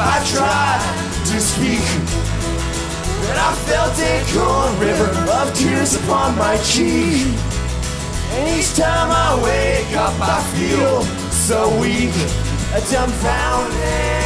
I tried to speak, and I felt a cold river of tears upon my cheek. And each time I wake up, I feel so weak, dumbfounded.